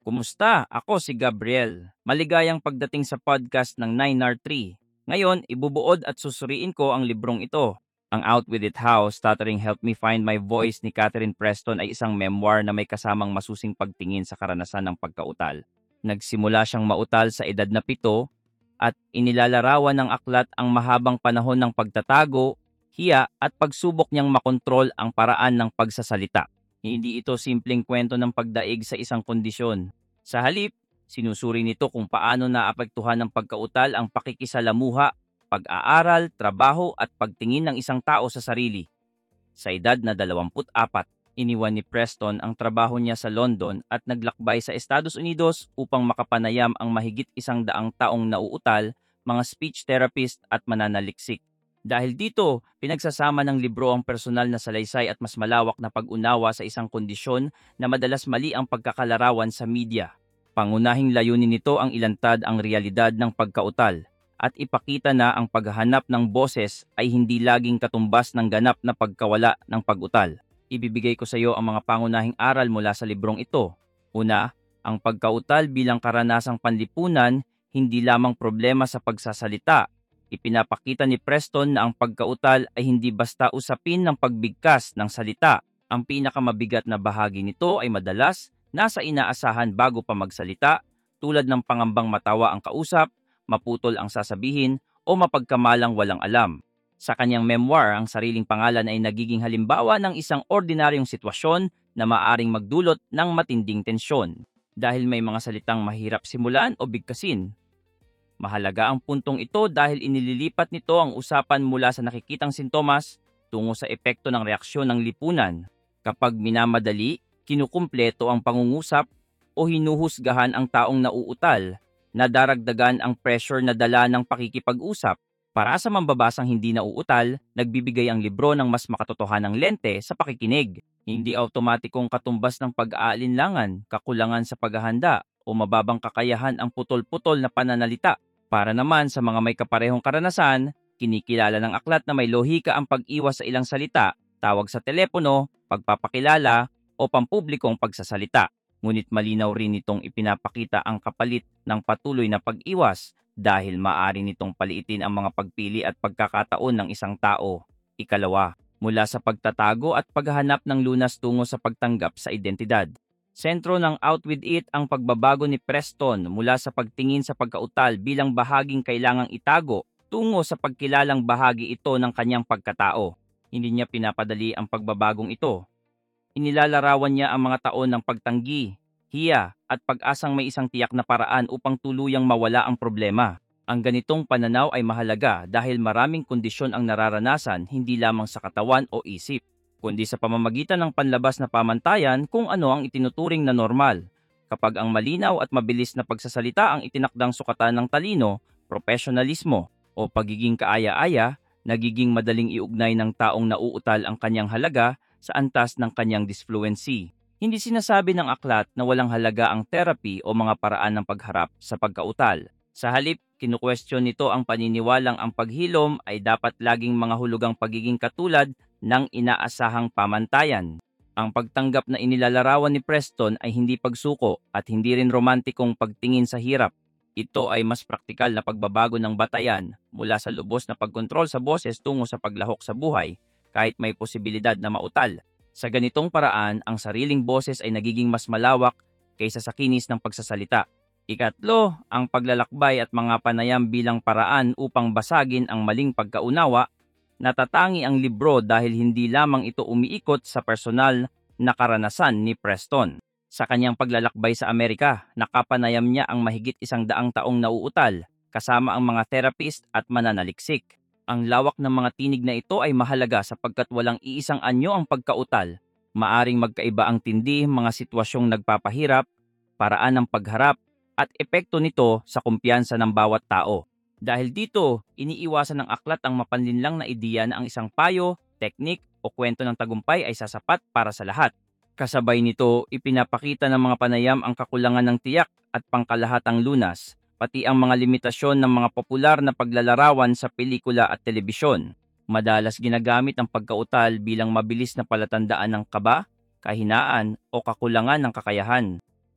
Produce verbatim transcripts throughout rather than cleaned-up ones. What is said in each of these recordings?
Kumusta? Ako si Gabriel. Maligayang pagdating sa podcast ng nine R three. Ngayon, ibubuod at susuriin ko ang librong ito. Ang Out With It How, Stuttering Helped Me Find My Voice ni Catherine Preston ay isang memoir na may kasamang masusing pagtingin sa karanasan ng pagkautal. Nagsimula siyang mautal sa edad na pito at inilalarawan ng aklat ang mahabang panahon ng pagtatago, hiya at pagsubok niyang makontrol ang paraan ng pagsasalita. Hindi ito simpleng kwento ng pagdaig sa isang kondisyon. Sa halip, sinusuri nito kung paano naapektuhan ng pagkautal ang pakikisalamuha, pag-aaral, trabaho at pagtingin ng isang tao sa sarili. Sa edad na dalawampu't apat, iniwan ni Preston ang trabaho niya sa London at naglakbay sa Estados Unidos upang makapanayam ang mahigit isang daang taong nauutal, mga speech therapist at mananaliksik. Dahil dito, pinagsasama ng libro ang personal na salaysay at mas malawak na pag-unawa sa isang kondisyon na madalas mali ang pagkakalarawan sa media. Pangunahing layunin nito ang ilantad ang realidad ng pagkautal at ipakita na ang paghahanap ng boses ay hindi laging katumbas ng ganap na pagkawala ng pag-utal. Ibibigay ko sa iyo ang mga pangunahing aral mula sa librong ito. Una, ang pagkautal bilang karanasang panlipunan, hindi lamang problema sa pagsasalita. Ipinapakita ni Preston na ang pagkautal ay hindi basta usapin ng pagbigkas ng salita. Ang pinakamabigat na bahagi nito ay madalas nasa inaasahan bago pa magsalita, tulad ng pangambang matawa ang kausap, maputol ang sasabihin, o mapagkamalang walang alam. Sa kanyang memoir, ang sariling pangalan ay nagiging halimbawa ng isang ordinaryong sitwasyon na maaring magdulot ng matinding tensyon dahil may mga salitang mahirap simulan o bigkasin. Mahalaga ang puntong ito dahil inililipat nito ang usapan mula sa nakikitang sintomas tungo sa epekto ng reaksyon ng lipunan. Kapag minamadali, kinukumpleto ang pangungusap o hinuhusgahan ang taong nauutal, nadaragdagan ang pressure na dala ng pakikipag-usap. Para sa mambabasang hindi nauutal, nagbibigay ang libro ng mas makatotohanang lente sa pakikinig. Hindi automatikong katumbas ng pag-aalinlangan, kakulangan sa paghahanda o mababang kakayahan ang putol-putol na pananalita. Para naman sa mga may kaparehong karanasan, kinikilala ng aklat na may lohika ang pag-iwas sa ilang salita, tawag sa telepono, pagpapakilala o pampublikong pagsasalita. Ngunit malinaw rin itong ipinapakita ang kapalit ng patuloy na pag-iwas dahil maaari nitong paliitin ang mga pagpili at pagkakataon ng isang tao. Ikalawa, mula sa pagtatago at paghahanap ng lunas tungo sa pagtanggap sa identidad. Sentro ng Out With It ang pagbabago ni Preston mula sa pagtingin sa pagkautal bilang bahaging kailangang itago tungo sa pagkilalang bahagi ito ng kanyang pagkatao. Hindi niya pinapadali ang pagbabagong ito. Inilalarawan niya ang mga taon ng pagtanggi, hiya at pag-asang may isang tiyak na paraan upang tuluyang mawala ang problema. Ang ganitong pananaw ay mahalaga dahil maraming kondisyon ang nararanasan hindi lamang sa katawan o isip, kundi sa pamamagitan ng panlabas na pamantayan kung ano ang itinuturing na normal. Kapag ang malinaw at mabilis na pagsasalita ang itinakdang sukatan ng talino, profesionalismo o pagiging kaaya-aya, nagiging madaling iugnay ng taong nauutal ang kanyang halaga sa antas ng kanyang disfluency. Hindi sinasabi ng aklat na walang halaga ang therapy o mga paraan ng pagharap sa pagkautal. Sa halip, kinukwestiyon nito ang paniniwalang ang paghilom ay dapat laging mga hulugang pagiging katulad ng inaasahang pamantayan. Ang pagtanggap na inilalarawan ni Preston ay hindi pagsuko at hindi rin romantikong pagtingin sa hirap. Ito ay mas praktikal na pagbabago ng batayan mula sa lubos na pagkontrol sa boses tungo sa paglahok sa buhay kahit may posibilidad na mautal. Sa ganitong paraan, ang sariling boses ay nagiging mas malawak kaysa sa kinis ng pagsasalita. Ikatlo, ang paglalakbay at mga panayam bilang paraan upang basagin ang maling pagkaunawa. Natatangi ang libro dahil hindi lamang ito umiikot sa personal na karanasan ni Preston. Sa kanyang paglalakbay sa Amerika, nakapanayam niya ang mahigit isang daang taong nauutal, kasama ang mga therapist at mananaliksik. Ang lawak ng mga tinig na ito ay mahalaga sapagkat walang iisang anyo ang pagkautal. Maaring magkaiba ang tindi, mga sitwasyong nagpapahirap, paraan ng pagharap, at epekto nito sa kumpiyansa ng bawat tao. Dahil dito, iniiwasan ng aklat ang mapanlinlang na ideya na ang isang payo, teknik o kwento ng tagumpay ay sasapat para sa lahat. Kasabay nito, ipinapakita ng mga panayam ang kakulangan ng tiyak at pangkalahatang lunas, pati ang mga limitasyon ng mga popular na paglalarawan sa pelikula at telebisyon. Madalas ginagamit ang pagkautal bilang mabilis na palatandaan ng kaba, kahinaan o kakulangan ng kakayahan.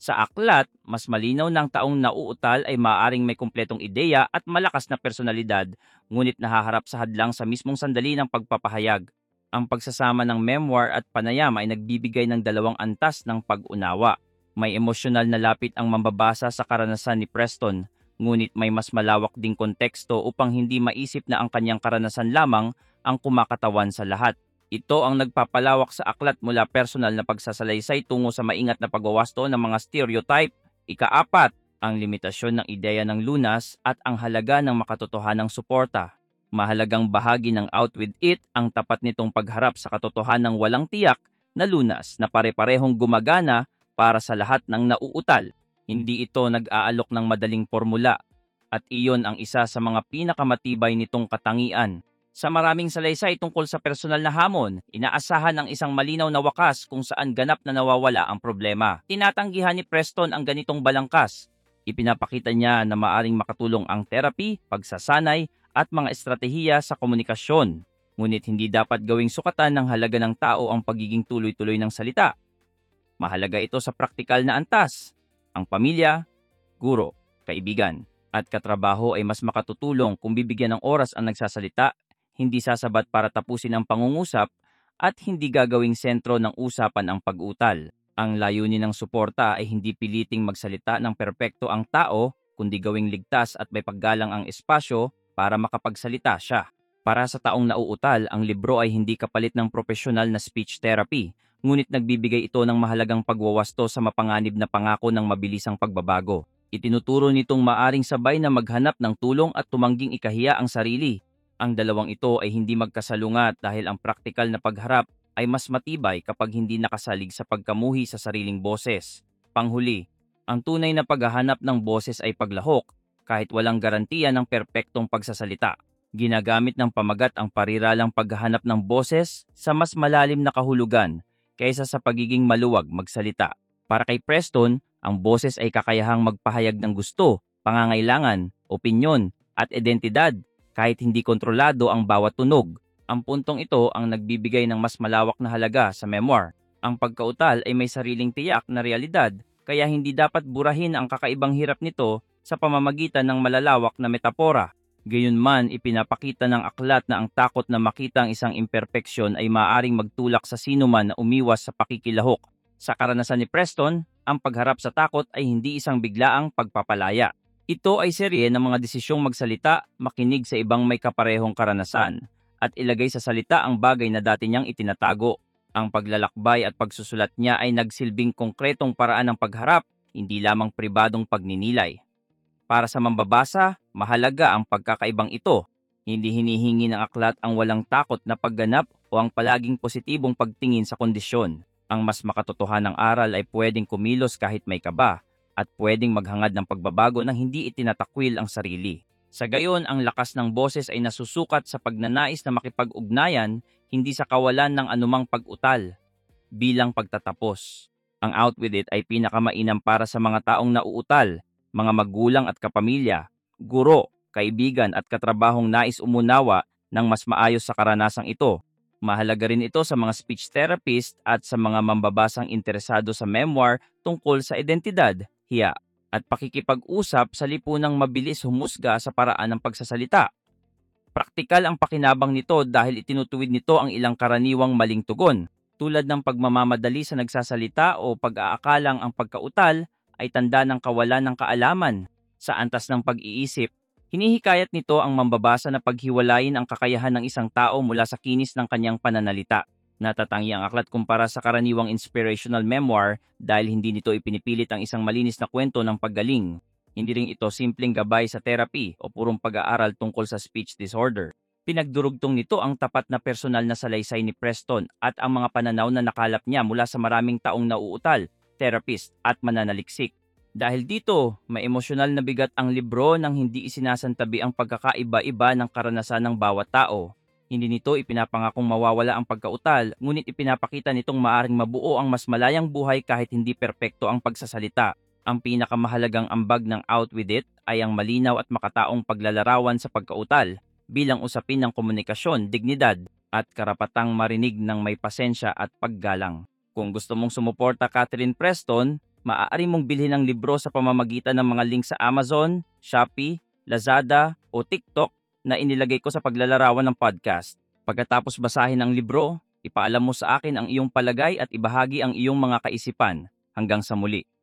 Sa aklat, mas malinaw ng taong nauutal ay maaaring may kumpletong ideya at malakas na personalidad, ngunit nahaharap sa hadlang sa mismong sandali ng pagpapahayag. Ang pagsasama ng memoir at panayam ay nagbibigay ng dalawang antas ng pag-unawa. May emosyonal na lapit ang mambabasa sa karanasan ni Preston, ngunit may mas malawak ding konteksto upang hindi maisip na ang kanyang karanasan lamang ang kumakatawan sa lahat. Ito ang nagpapalawak sa aklat mula personal na pagsasalaysay tungo sa maingat na pagwawasto ng mga stereotype. Ikaapat, ang limitasyon ng ideya ng lunas at ang halaga ng makatotohanang suporta. Mahalagang bahagi ng Out With It ang tapat nitong pagharap sa katotohanang walang tiyak na lunas na pare-parehong gumagana para sa lahat ng nauutal. Hindi ito nag-aalok ng madaling formula at iyon ang isa sa mga pinakamatibay nitong katangian. Sa maraming salaysay tungkol sa personal na hamon, inaasahan ang isang malinaw na wakas kung saan ganap na nawawala ang problema. Tinatanggihan ni Preston ang ganitong balangkas. Ipinapakita niya na maaring makatulong ang therapy, pagsasanay, at mga estratehiya sa komunikasyon. Ngunit hindi dapat gawing sukatan ng halaga ng tao ang pagiging tuloy-tuloy ng salita. Mahalaga ito sa praktikal na antas. Ang pamilya, guro, kaibigan, at katrabaho ay mas makatutulong kung bibigyan ng oras ang nagsasalita, hindi sasabat para tapusin ang pangungusap, at hindi gagawing sentro ng usapan ang pag-utal. Ang layunin ng suporta ay hindi piliting magsalita ng perpekto ang tao, kundi gawing ligtas at may paggalang ang espasyo para makapagsalita siya. Para sa taong nauutal, ang libro ay hindi kapalit ng profesional na speech therapy, ngunit nagbibigay ito ng mahalagang pagwawasto sa mapanganib na pangako ng mabilisang pagbabago. Itinuturo nitong maaring sabay na maghanap ng tulong at tumangging ikahiya ang sarili. Ang dalawang ito ay hindi magkasalungat dahil ang praktikal na pagharap ay mas matibay kapag hindi nakasalig sa pagkamuhi sa sariling boses. Panghuli, ang tunay na paghahanap ng boses ay paglahok kahit walang garantiya ng perpektong pagsasalita. Ginagamit ng pamagat ang pariralang paghahanap ng boses sa mas malalim na kahulugan kaysa sa pagiging maluwag magsalita. Para kay Preston, ang boses ay kakayahang magpahayag ng gusto, pangangailangan, opinyon, at identidad kahit hindi kontrolado ang bawat tunog. Ang puntong ito ang nagbibigay ng mas malawak na halaga sa memoir. Ang pagkautal ay may sariling tiyak na realidad, kaya hindi dapat burahin ang kakaibang hirap nito sa pamamagitan ng malalawak na metapora. Gayunman, ipinapakita ng aklat na ang takot na makita ang isang imperpeksyon ay maaaring magtulak sa sinuman na umiwas sa pakikilahok. Sa karanasan ni Preston, ang pagharap sa takot ay hindi isang biglaang pagpapalaya. Ito ay serye ng mga desisyong magsalita, makinig sa ibang may kaparehong karanasan, at ilagay sa salita ang bagay na dati niyang itinatago. Ang paglalakbay at pagsusulat niya ay nagsilbing konkretong paraan ng pagharap, hindi lamang pribadong pagninilay. Para sa mambabasa, mahalaga ang pagkakaibang ito. Hindi hinihingi ng aklat ang walang takot na pagganap o ang palaging positibong pagtingin sa kondisyon. Ang mas makatotohanang aral ay pwedeng kumilos kahit may kaba, at pwedeng maghangad ng pagbabago nang hindi itinatakwil ang sarili. Sa gayon, ang lakas ng boses ay nasusukat sa pagnanais na makipag-ugnayan, hindi sa kawalan ng anumang pag-utal. Bilang pagtatapos, ang Out With It ay pinakamainam para sa mga taong nauutal, mga magulang at kapamilya, guro, kaibigan at katrabahong nais umunawa ng mas maayos sa karanasang ito. Mahalaga rin ito sa mga speech therapist at sa mga mambabasang interesado sa memoir tungkol sa identidad, hiya, at pakikipag-usap sa lipunang mabilis humusga sa paraan ng pagsasalita. Praktikal ang pakinabang nito dahil itinutuwid nito ang ilang karaniwang maling tugon, tulad ng pagmamamadali sa nagsasalita o pag-aakalang ang pagkautal ay tanda ng kawalan ng kaalaman sa antas ng pag-iisip. Hinihikayat nito ang mambabasa na paghiwalayin ang kakayahan ng isang tao mula sa kinis ng kanyang pananalita. Natatangi ang aklat kumpara sa karaniwang inspirational memoir dahil hindi nito ipinipilit ang isang malinis na kwento ng paggaling. Hindi rin ito simpleng gabay sa therapy o purong pag-aaral tungkol sa speech disorder. Pinagdurugtong nito ang tapat na personal na salaysay ni Preston at ang mga pananaw na nakalap niya mula sa maraming taong nauutal, therapist at mananaliksik. Dahil dito, may emosyonal na bigat ang libro nang hindi isinasantabi ang pagkakaiba-iba ng karanasan ng bawat tao. Hindi nito ipinapangakong mawawala ang pagkautal, ngunit ipinapakita nitong maaring mabuo ang mas malayang buhay kahit hindi perpekto ang pagsasalita. Ang pinakamahalagang ambag ng Out With It ay ang malinaw at makataong paglalarawan sa pagkautal bilang usapin ng komunikasyon, dignidad, at karapatang marinig ng may pasensya at paggalang. Kung gusto mong sumuporta Catherine Preston, Maaari mong bilhin ang libro sa pamamagitan ng mga link sa Amazon, Shopee, Lazada o TikTok na inilagay ko sa paglalarawan ng podcast. Pagkatapos basahin ang libro, ipaalam mo sa akin ang iyong palagay at ibahagi ang iyong mga kaisipan. Hanggang sa muli.